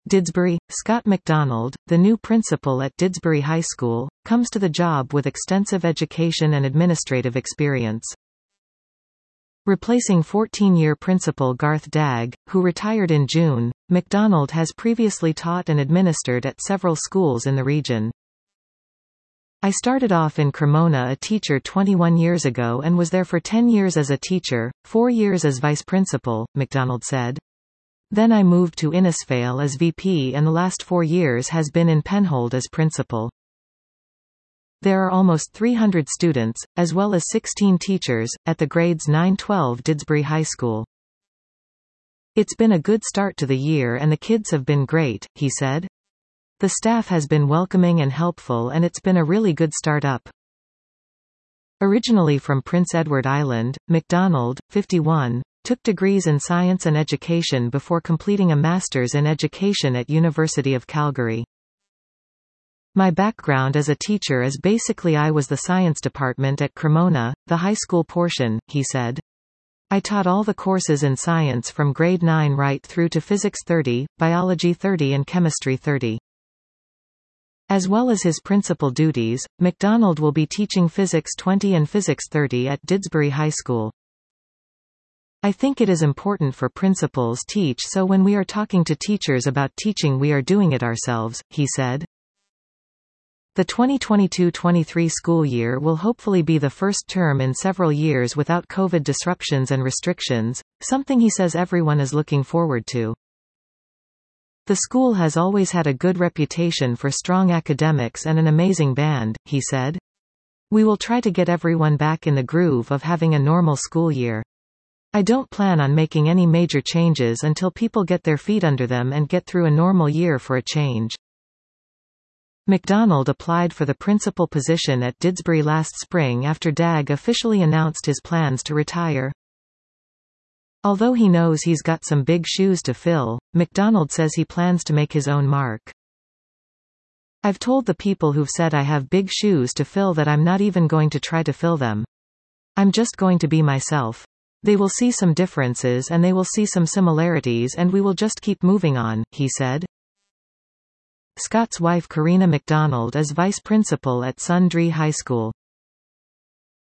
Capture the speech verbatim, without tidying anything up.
Didsbury. Scott McDonald, the new principal at Didsbury High School, comes to the job with extensive education and administrative experience. Replacing fourteen-year principal Garth Dagg, who retired in June, McDonald has previously taught and administered at several schools in the region. I started off in Cremona a teacher twenty-one years ago and was there for ten years as a teacher, four years as vice principal, McDonald said. Then I moved to Innisfail as V P and the last four years has been in Penhold as principal. There are almost three hundred students, as well as sixteen teachers, at the grades nine twelve Didsbury High School. It's been a good start to the year and the kids have been great, he said. The staff has been welcoming and helpful and it's been a really good start up. Originally from Prince Edward Island, McDonald, fifty-one, took degrees in science and education before completing a master's in education at University of Calgary. My background as a teacher is basically I was the science department at Cremona, the high school portion, he said. I taught all the courses in science from grade nine right through to physics thirty, biology thirty and chemistry thirty. As well as his principal duties, McDonald will be teaching physics twenty and physics thirty at Didsbury High School. I think it is important for principals teach, so when we are talking to teachers about teaching we are doing it ourselves, he said. The twenty twenty-two twenty-three school year will hopefully be the first term in several years without COVID disruptions and restrictions, something he says everyone is looking forward to. The school has always had a good reputation for strong academics and an amazing band, he said. We will try to get everyone back in the groove of having a normal school year. I don't plan on making any major changes until people get their feet under them and get through a normal year for a change. McDonald applied for the principal position at Didsbury last spring after Dagg officially announced his plans to retire. Although he knows he's got some big shoes to fill, McDonald says he plans to make his own mark. I've told the people who've said I have big shoes to fill that I'm not even going to try to fill them. I'm just going to be myself. They will see some differences and they will see some similarities and we will just keep moving on, he said. Scott's wife Karina McDonald is vice principal at Sundre High School.